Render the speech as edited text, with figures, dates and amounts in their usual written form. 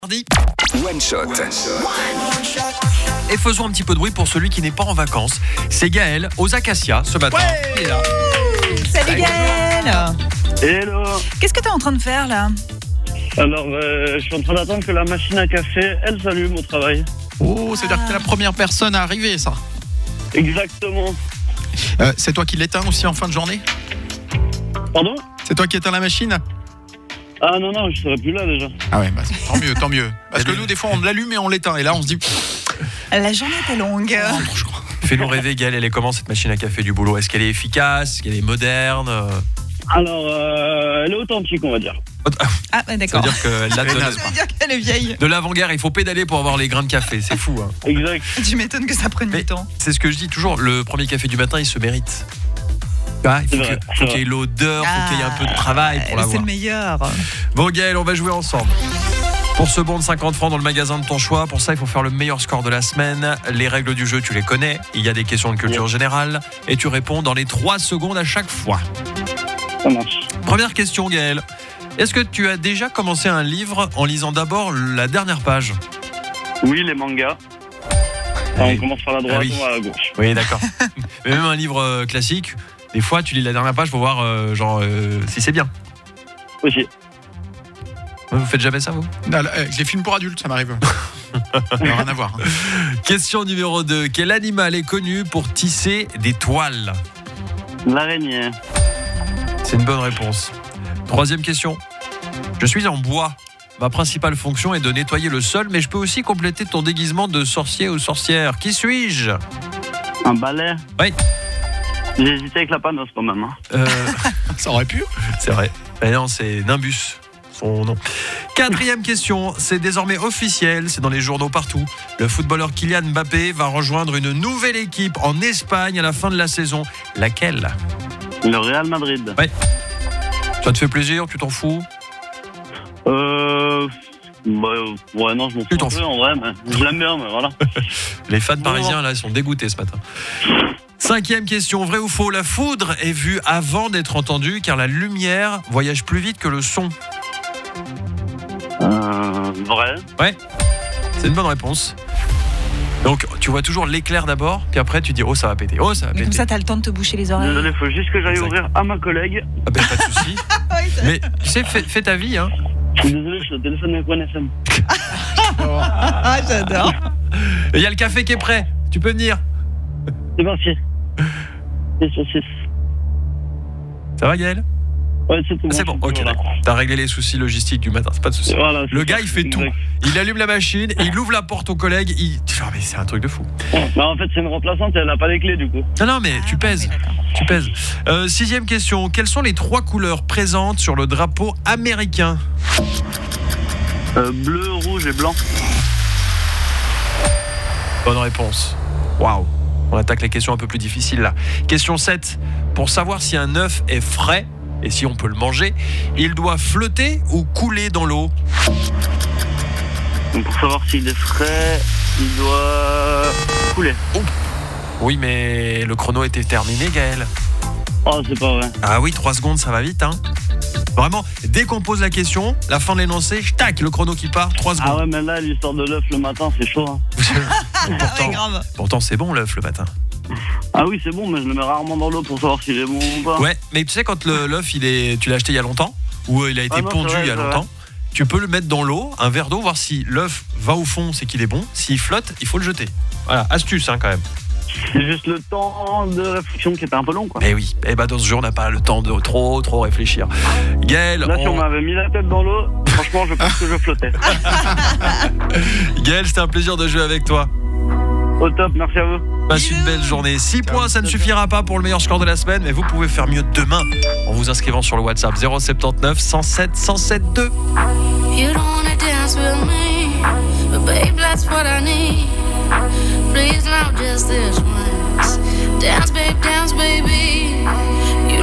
Mardi. One Shot. Et faisons un petit peu de bruit pour celui qui n'est pas en vacances. C'est Gaël aux Acacias ce matin. Ouais. Il est là. Salut Gaël. Hello. Qu'est-ce que tu es en train de faire là? Alors, je suis en train d'attendre que la machine à café, elle s'allume au travail. Oh, c'est-à-dire que t'es la première personne à arriver, ça. Exactement. C'est toi qui l'éteins aussi en fin de journée? Pardon? C'est toi qui éteins la machine? Ah non, je serais plus là déjà. Ah ouais, bah, tant mieux. Parce que nous, des fois, on l'allume et on l'éteint. Et là, on se dit... La journée était longue. Fais-nous rêver, Gaël, elle est comment cette machine à café du boulot? Est-ce qu'elle est efficace? Est-ce qu'elle est moderne? Alors, elle est authentique, on va dire. Ah ouais, d'accord. C'est-à-dire qu'elle date Ça veut dire qu'elle est vieille. de l'avant-guerre. Il faut pédaler pour avoir les grains de café. C'est fou, hein. Exact. Tu m'étonnes que ça prenne Mais du temps. c'est ce que je dis toujours. Le premier café du matin, il se mérite. Ah, il faut qu'il y ait l'odeur, il faut qu'il y ait un peu de travail pour C'est l'avoir. le meilleur. Bon Gaël, on va jouer ensemble. Pour ce bon de 50 francs dans le magasin de ton choix, pour ça il faut faire le meilleur score de la semaine. Les règles du jeu, tu les connais. Il y a des questions de culture générale et tu réponds dans les 3 secondes à chaque fois. Ça marche. Première question Gaël. Est-ce que tu as déjà commencé un livre en lisant d'abord la dernière page? Oui, les mangas. Enfin, Oui. on commence par la droite, Ah oui. on va à la gauche. Oui d'accord. Mais même un livre classique, des fois tu lis la dernière page pour voir si c'est bien. Aussi. Vous faites jamais ça vous? Non, là, les films pour adultes, ça m'arrive. Rien à voir. Hein. Question numéro 2. Quel animal est connu pour tisser des toiles? L'araignée. C'est une bonne réponse. Troisième question. Je suis en bois. Ma principale fonction est de nettoyer le sol, mais je peux aussi compléter ton déguisement de sorcier ou sorcière. Qui suis-je? Un balai. Oui. J'ai hésité avec la panosse quand même. Hein. Ça aurait pu. C'est vrai. Mais non, c'est Nimbus, son nom. Quatrième question. C'est désormais officiel, c'est dans les journaux partout. Le footballeur Kylian Mbappé va rejoindre une nouvelle équipe en Espagne à la fin de la saison. Laquelle? Le Real Madrid. Ça te fait plaisir? Tu t'en fous? Ouais, non, je m'en Tu t'en fous un peu en vrai, mais je l'aime bien, mais voilà. Les fans parisiens, là, ils sont dégoûtés ce matin. Cinquième question, vrai ou faux? La foudre est vue avant d'être entendue car la lumière voyage plus vite que le son. Vrai. Ouais, c'est une bonne réponse. Donc, tu vois toujours l'éclair d'abord, puis après tu dis oh ça va péter, oh ça va Mais péter. comme ça, t'as le temps de te boucher les oreilles. Désolé, faut juste que j'aille Exact. ouvrir à ma collègue. Ah ben pas de souci. Oui, c'est- Mais tu sais, fais ta vie, hein. Je suis désolé, je suis au téléphone avec One FM. Ah, j'adore. Et il y a le café qui est prêt. Tu peux venir. C'est parti. C'est sur 6. Ça va Gaël? Ouais, c'est tout bon. C'est bon. Ok, Voilà. d'accord. T'as réglé les soucis logistiques du matin, c'est pas de souci. Voilà, Le c'est gars, ça. il fait tout. Exact. Il allume la machine, il ouvre la porte aux collègues. Mais c'est un truc de fou. Non, en fait, c'est une remplaçante et elle n'a pas les clés du coup. Non, mais tu pèses. oui, d'accord. Tu pèses. Sixième question. Quelles sont les 3 couleurs présentes sur le drapeau américain? Bleu, rouge et blanc. Bonne réponse. Waouh. On attaque les questions un peu plus difficiles là. Question 7. Pour savoir si un œuf est frais et si on peut le manger, il doit flotter ou couler dans l'eau? Donc, pour savoir s'il est frais, il doit couler. Oui, mais le chrono était terminé, Gaël. Oh, c'est pas vrai. Ah oui, 3 secondes, ça va vite, hein. Vraiment, dès qu'on pose la question, la fin de l'énoncé, tac, le chrono qui part, 3 Ah secondes. ouais, mais là, l'histoire de l'œuf le matin, c'est chaud. Hein. pourtant, Ouais, grave. pourtant, c'est bon l'œuf le matin. Ah oui, c'est bon, mais je le mets rarement dans l'eau pour savoir s'il est bon ou pas. Ouais, mais tu sais quand l'œuf tu l'as acheté il y a longtemps ou il a été non, pondu c'est vrai, il y a c'est longtemps, tu peux le mettre dans l'eau, un verre d'eau, voir si l'œuf va au fond, c'est qu'il est bon. S'il flotte, il faut le jeter. Voilà, astuce hein, quand même. C'est juste le temps de réflexion qui était un peu long, quoi. Eh oui, dans ce jeu on n'a pas le temps de trop réfléchir. Gaël, Là, si on m'avait mis la tête dans l'eau, franchement, je pense que je flottais. Gaël, c'était un plaisir de jouer avec toi. Au top, merci à vous. Passe une belle journée. 6 points, ça ne suffira pas pour le meilleur score de la semaine, mais vous pouvez faire mieux demain en vous inscrivant sur le WhatsApp 079 107 107 2. You don't wanna dance with me, but babe, that's what I need. Please, now just this once. Dance, babe, baby.